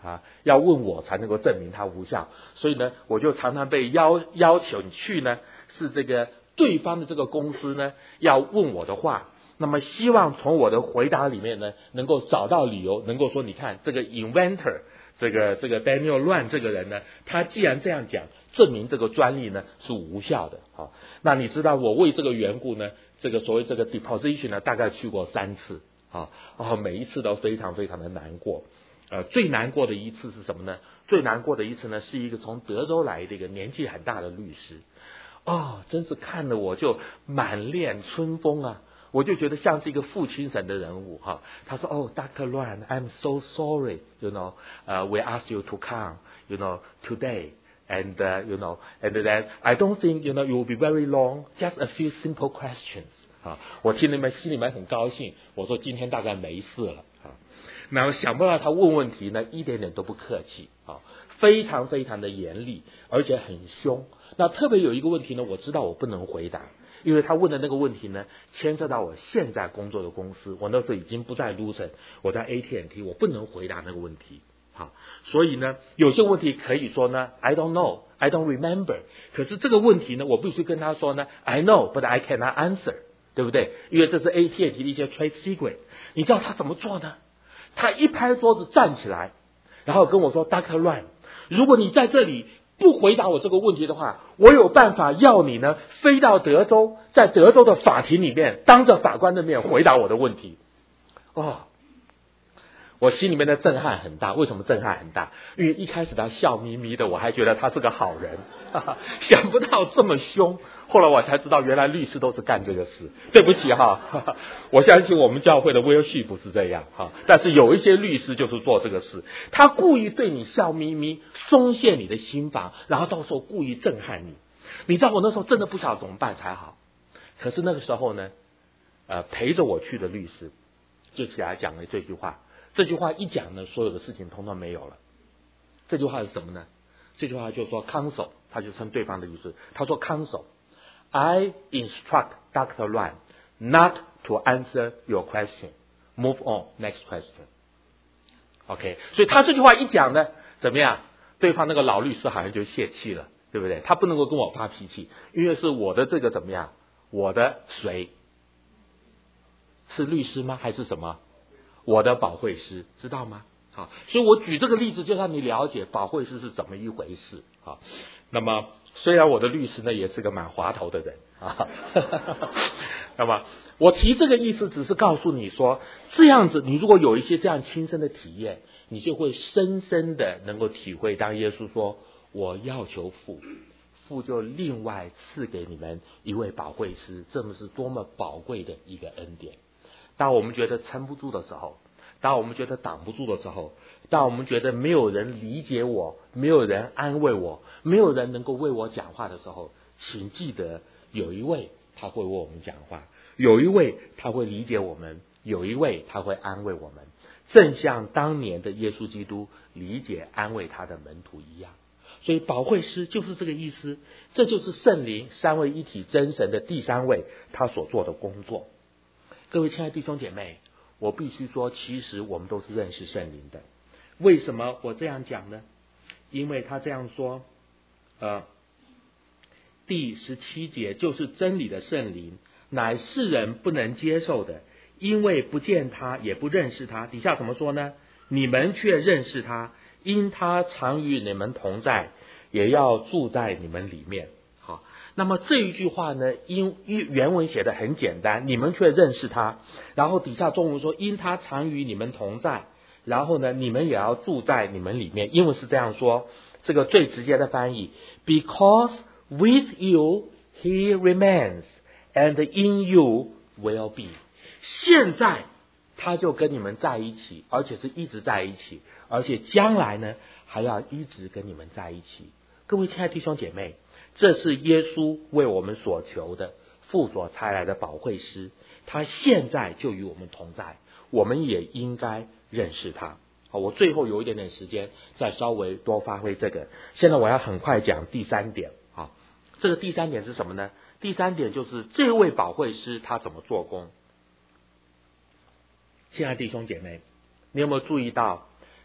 啊，要问我才能够证明它无效。所以呢，我就常常被要要求你去呢，是这个对方的这个公司呢要问我的话，那么希望从我的回答里面呢，能够找到理由，能够说，你看这个 inventor， 这个这个 Daniel Luan 这个人呢，他既然这样讲，证明这个专利呢是无效的。好，那你知道我为这个缘故呢，这个所谓这个 deposition 呢，大概去过三次。啊，哦，每一次都非常非常的难过。呃，最难过的一次是什么呢？最难过的一次呢，是一个从德州来的一个年纪很大的律师。哦，真是看了我就满脸春风啊！我就觉得像是一个父亲神的人物哈。他说：“哦 ，Doctor Luan, I'm so sorry, you know, uh, we asked you to come, you know, today, and uh, you know, and then I don't think you know it will be very long, just a few simple questions。”啊，我听里面心里面很高兴，我说今天大概没事了啊。那想不到他问问题呢，一点点都不客气啊，非常非常的严厉，而且很凶。那特别有一个问题呢，我知道我不能回答，因为他问的那个问题呢，牵涉到我现在工作的公司，我那时候已经不在 Lucent， 我在 A T and T， 我不能回答那个问题。好，所以呢，有些问题可以说呢 ，I don't know, I don't remember。可是这个问题呢，我必须跟他说呢 ，I know, but I cannot answer。对不对？因为这是 A T and T 的一些 trade secret。你知道他怎么做呢？他一拍桌子站起来，然后跟我说 Doctor Luan， 如果你在这里不回答我这个问题的话，我有办法要你呢飞到德州，在德州的法庭里面当着法官的面回答我的问题。哦，我心里面的震撼很大。为什么震撼很大？因为一开始他笑眯眯的，我还觉得他是个好人，哈哈，想不到这么凶。后来我才知道，原来律师都是干这个事。对不起哈，哈哈，我相信我们教会的威尔逊不是这样哈，但是有一些律师就是做这个事，他故意对你笑眯眯，松懈你的心房，然后到时候故意震撼你。你知道我那时候真的不晓得怎么办才好。可是那个时候呢，呃，陪着我去的律师就起来讲了这句话。这句话一讲呢，所有的事情通通没有了。这句话是什么呢？这句话就说 counsel， 他就称对方的律师，他说 counsel。I instruct Doctor Luan not to answer your question. Move on, next question. OK， 所以他这句话一讲呢，怎么样？对方那个老律师好像就泄气了，对不对？他不能够跟我发脾气，因为是我的这个怎么样？我的谁？是律师吗？还是什么？我的保惠师，知道吗？好，所以我举这个例子就让你了解保惠师是怎么一回事。好，那么虽然我的律师呢也是个蛮滑头的人啊，那么我提这个意思只是告诉你说，这样子你如果有一些这样亲身的体验，你就会深深的能够体会，当耶稣说我要求父，父就另外赐给你们一位保惠师，这么是多么宝贵的一个恩典。当我们觉得撑不住的时候，当我们觉得挡不住的时候，当我们觉得没有人理解我，没有人安慰我，没有人能够为我讲话的时候，请记得有一位他会为我们讲话，有一位他会理解我们，有一位他会安慰我们，正像当年的耶稣基督理解安慰他的门徒一样。所以保惠师就是这个意思，这就是圣灵三位一体真神的第三位他所做的工作。各位亲爱的弟兄姐妹，我必须说，其实我们都是认识圣灵的。为什么我这样讲呢？因为他这样说，呃，第十七节就是真理的圣灵，乃世人不能接受的，因为不见他，也不认识他。底下怎么说呢？你们却认识他，因他常与你们同在，也要住在你们里面。好，那么这一句话呢，因原文写的很简单，你们却认识他，然后底下中文说因他常与你们同在，然后呢你们也要住在你们里面。英文是这样说，这个最直接的翻译 because with you he remains and in you will be， 现在他就跟你们在一起，而且是一直在一起，而且将来呢还要一直跟你们在一起。各位亲爱的弟兄姐妹，这是耶稣为我们所求的，父所差来的保惠师，他现在就与我们同在，我们也应该认识他。好，我最后有一点点时间再稍微多发挥这个。现在我要很快讲第三点。好，这个第三点是什么呢？第三点就是这位保惠师他怎么做工。亲爱的弟兄姐妹，你有没有注意到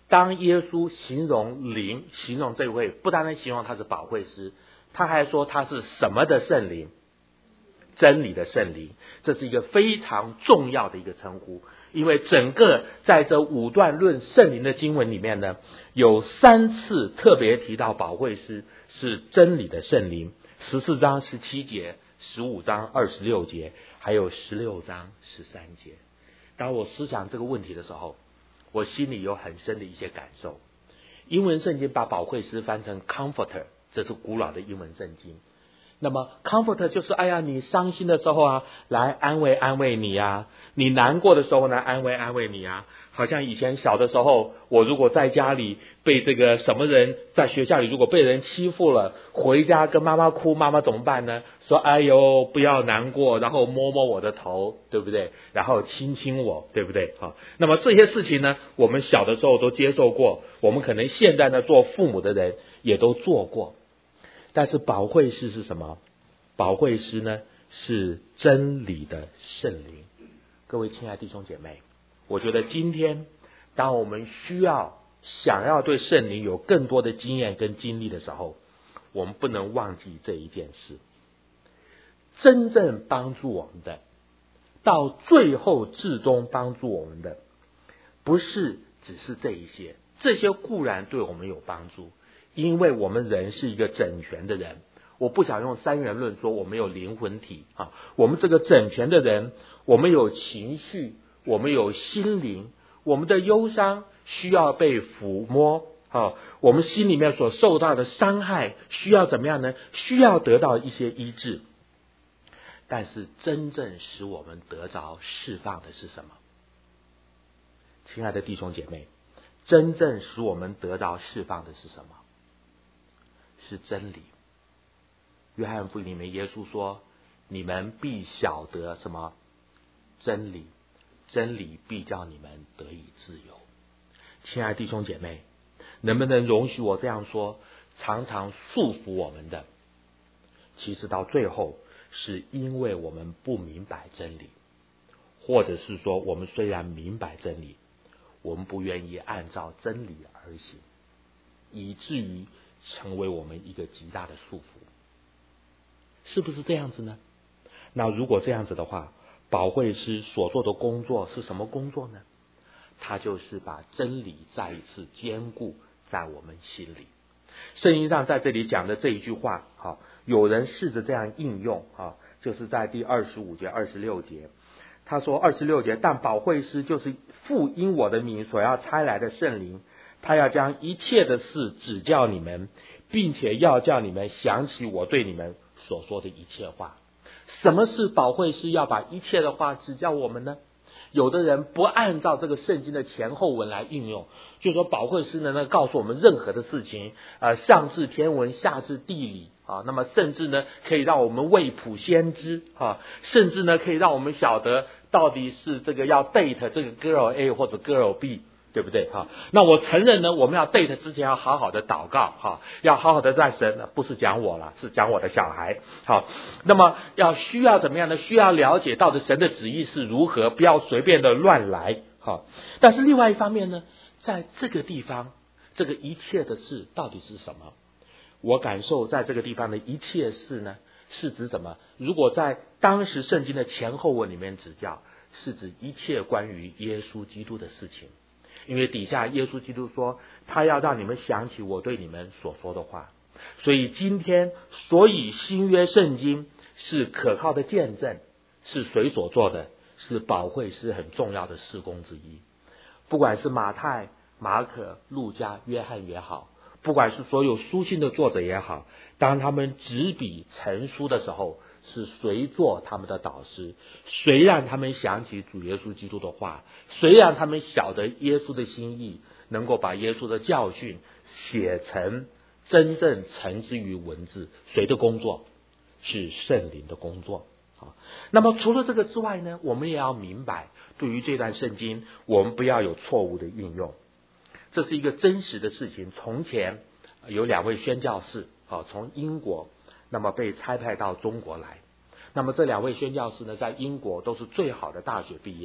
当耶稣形容灵，形容这位，不单单形容他是保惠师，他还说他是什么的圣灵？真理的圣灵。这是一个非常重要的一个称呼，因为整个在这五段论圣灵的经文里面呢，有三次特别提到保惠师是真理的圣灵，十四章十七节，十五章二十六节，还有十六章十三节。当我思想这个问题的时候，我心里有很深的一些感受。英文圣经把保惠师翻成 comforter， 这是古老的英文圣经。那么 comforter 就是哎呀，你伤心的时候啊，来安慰安慰你啊，你难过的时候呢，安慰安慰你啊。好像以前小的时候，我如果在家里被这个什么人，在学校里如果被人欺负了，回家跟妈妈哭，妈妈怎么办呢？说哎呦不要难过，然后摸摸我的头，对不对？然后亲亲我，对不对？好，那么这些事情呢，我们小的时候都接受过，我们可能现在呢做父母的人也都做过。但是保惠师是什么？保惠师呢是真理的圣灵。各位亲爱的弟兄姐妹，我觉得今天当我们需要想要对圣灵有更多的经验跟经历的时候，我们不能忘记这一件事。真正帮助我们的，到最后至终帮助我们的，不是只是这一些，这些固然对我们有帮助，因为我们人是一个整全的人。我不想用三元论说我们有灵魂体啊，我们这个整全的人，我们有情绪，我们有心灵，我们的忧伤需要被抚摸啊，我们心里面所受到的伤害需要怎么样呢？需要得到一些医治。但是真正使我们得着释放的是什么？亲爱的弟兄姐妹，真正使我们得着释放的是什么？是真理。约翰福音里面耶稣说，你们必晓得什么？真理，真理必叫你们得以自由。亲爱的弟兄姐妹，能不能容许我这样说？常常束缚我们的，其实到最后是因为我们不明白真理，或者是说我们虽然明白真理，我们不愿意按照真理而行，以至于成为我们一个极大的束缚。是不是这样子呢？那如果这样子的话，保惠师所做的工作是什么工作呢？他就是把真理再一次坚固在我们心里。圣经上在这里讲的这一句话，好，有人试着这样应用，啊，就是在第二十五节、二十六节，他说二十六节，但保惠师就是父因我的名所要差来的圣灵，他要将一切的事指教你们，并且要叫你们想起我对你们所说的一切话。什么是保惠师要把一切的话指教我们呢？有的人不按照这个圣经的前后文来应用，就说保惠师呢能告诉我们任何的事情，呃，上至天文，下至地理啊，那么甚至呢可以让我们未卜先知啊，甚至呢可以让我们晓得到底是这个要 date 这个 girl A 或者 girl B，对不对哈？那我承认呢，我们要 date 之前要好好的祷告哈，要好好的在神，不是讲我了，是讲我的小孩。好，那么要需要怎么样呢？需要了解到底神的旨意是如何，不要随便的乱来。好，但是另外一方面呢，在这个地方，这个一切的事到底是什么？我感受在这个地方的一切事呢，是指什么？如果在当时圣经的前后文里面指教，是指一切关于耶稣基督的事情。因为底下耶稣基督说，他要让你们想起我对你们所说的话。所以今天，所以新约圣经是可靠的见证，是谁所做的？是保惠师很重要的事工之一。不管是马太、马可、路加、约翰也好，不管是所有书信的作者也好，当他们执笔成书的时候，是谁做他们的导师？谁让他们想起主耶稣基督的话？谁让他们晓得耶稣的心意，能够把耶稣的教训写成真正成之于文字？谁的工作？是圣灵的工作。好，那么除了这个之外呢，我们也要明白，对于这段圣经，我们不要有错误的运用。这是一个真实的事情。从前有两位宣教士，好，从英国那么被差派到中国来。那么这两位宣教士呢，在英国都是最好的大学毕业。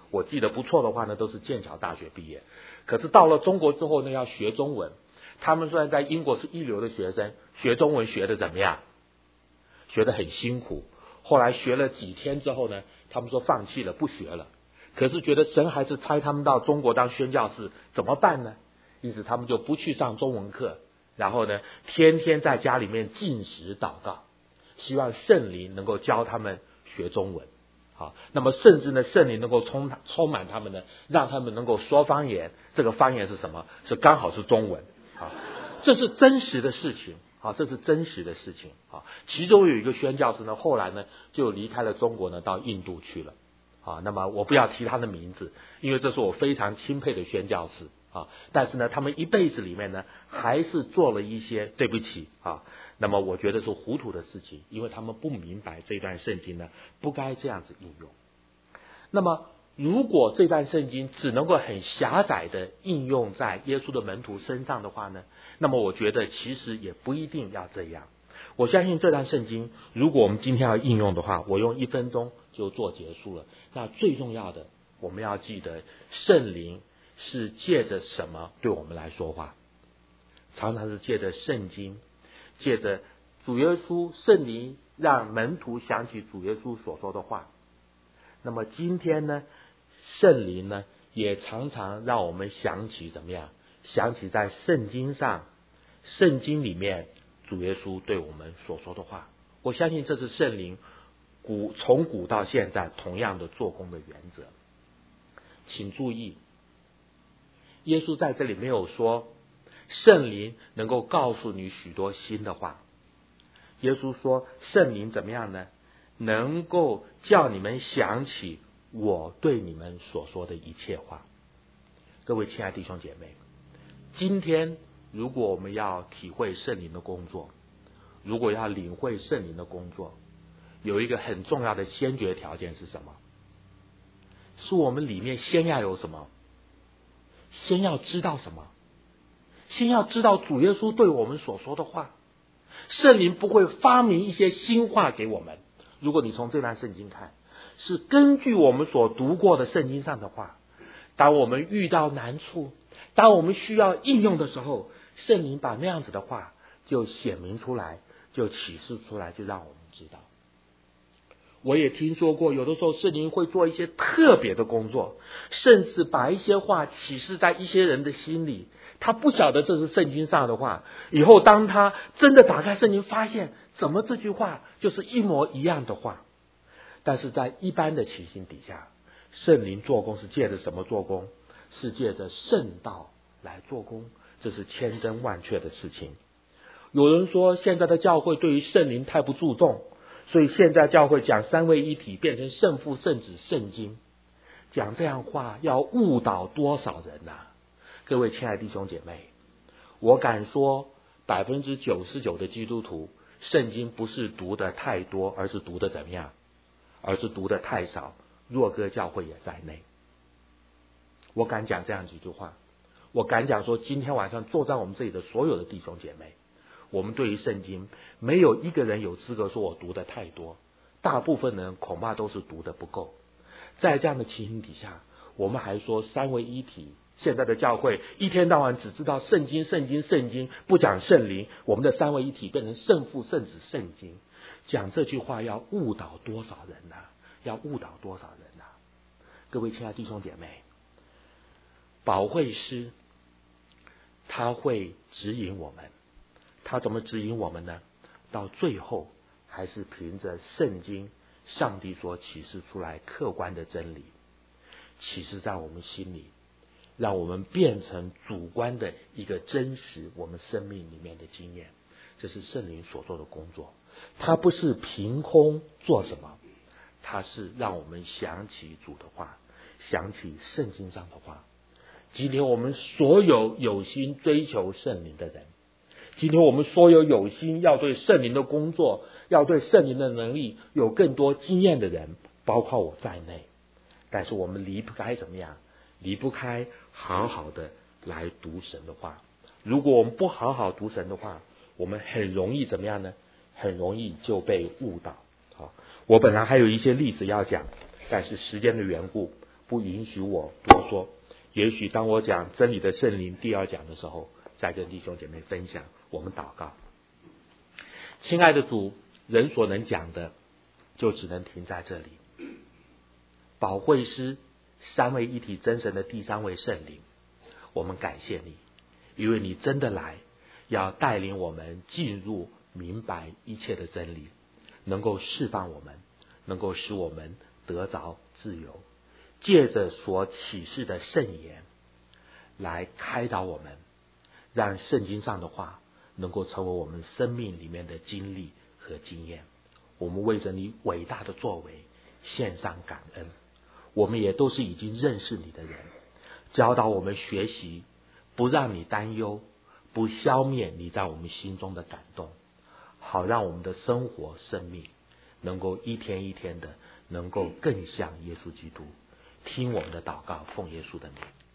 我记得不错的话呢，都是剑桥大学毕业。可是到了中国之后呢，要学中文。他们虽然在英国是一流的学生，学中文学的怎么样？学得很辛苦。后来学了几天之后呢，他们说放弃了，不学了。可是觉得神还是差他们到中国当宣教士，怎么办呢？因此他们就不去上中文课，然后呢，天天在家里面禁食祷告，希望圣灵能够教他们学中文。好，那么甚至呢，圣灵能够充充满他们呢，让他们能够说方言。这个方言是什么？是刚好是中文。好，这是真实的事情。好，这是真实的事情。好，其中有一个宣教士呢，后来呢就离开了中国呢，到印度去了。啊，那么我不要提他的名字，因为这是我非常钦佩的宣教士啊。但是呢，他们一辈子里面呢，还是做了一些对不起啊，那么我觉得是糊涂的事情，因为他们不明白这段圣经呢，不该这样子应用。那么，如果这段圣经只能够很狭窄的应用在耶稣的门徒身上的话呢，那么我觉得其实也不一定要这样。我相信这段圣经，如果我们今天要应用的话，我用一分钟就做结束了。那最重要的，我们要记得，圣灵是借着什么对我们来说话？常常是借着圣经，借着主耶稣，圣灵让门徒想起主耶稣所说的话。那么今天呢，圣灵呢，也常常让我们想起怎么样？想起在圣经上，圣经里面主耶稣对我们所说的话。我相信这是圣灵古从古到现在同样的做工的原则。请注意，耶稣在这里没有说圣灵能够告诉你许多新的话。耶稣说圣灵怎么样呢？能够叫你们想起我对你们所说的一切话。各位亲爱的弟兄姐妹，今天如果我们要体会圣灵的工作，如果要领会圣灵的工作，有一个很重要的先决条件是什么？是我们里面先要有什么？先要知道什么？先要知道主耶稣对我们所说的话。圣灵不会发明一些新话给我们。如果你从这段圣经看，是根据我们所读过的圣经上的话，当我们遇到难处，当我们需要应用的时候，圣灵把那样子的话就显明出来，就启示出来，就让我们知道。我也听说过，有的时候圣灵会做一些特别的工作，甚至把一些话启示在一些人的心里，他不晓得这是圣经上的话，以后当他真的打开圣经，发现怎么这句话就是一模一样的话。但是在一般的情形底下，圣灵做工是借着什么做工？是借着圣道来做工，这是千真万确的事情。有人说现在的教会对于圣灵太不注重，所以现在教会讲三位一体变成圣父圣子圣经，讲这样话要误导多少人啊？各位亲爱的弟兄姐妹，我敢说百分之九十九的基督徒圣经不是读的太多，而是读的怎么样？而是读的太少，若哥教会也在内。我敢讲这样几句话，我敢讲说今天晚上坐在我们这里的所有的弟兄姐妹，我们对于圣经没有一个人有资格说我读的太多，大部分人恐怕都是读的不够。在这样的情形底下，我们还说三位一体，现在的教会一天到晚只知道圣经圣经圣经，不讲圣灵，我们的三位一体变成圣父圣子圣经，讲这句话要误导多少人啊？要误导多少人啊？各位亲爱的弟兄姐妹，保惠师他会指引我们，他怎么指引我们呢？到最后还是凭着圣经上帝所启示出来客观的真理，启示在我们心里，让我们变成主观的一个真实我们生命里面的经验。这是圣灵所做的工作，他不是凭空做什么，他是让我们想起主的话，想起圣经上的话。今天我们所有有心追求圣灵的人，今天我们所有有心要对圣灵的工作，要对圣灵的能力有更多经验的人，包括我在内，但是我们离不开怎么样？离不开好好的来读神的话。如果我们不好好读神的话，我们很容易怎么样呢？很容易就被误导。好，我本来还有一些例子要讲，但是时间的缘故， 不允许我多说。也许当我讲真理的圣灵第二讲的时候，再跟弟兄姐妹分享。我们祷告。亲爱的主，人所能讲的就只能停在这里。保惠师三位一体真神的第三位圣灵，我们感谢你，因为你真的来要带领我们进入明白一切的真理，能够释放我们，能够使我们得着自由，借着所启示的圣言来开导我们，让圣经上的话能够成为我们生命里面的经历和经验。我们为着你伟大的作为献上感恩。我们也都是已经认识你的人，教导我们学习，不让你担忧，不消灭你在我们心中的感动，好让我们的生活生命能够一天一天的能够更像耶稣基督。听我们的祷告，奉耶稣的名。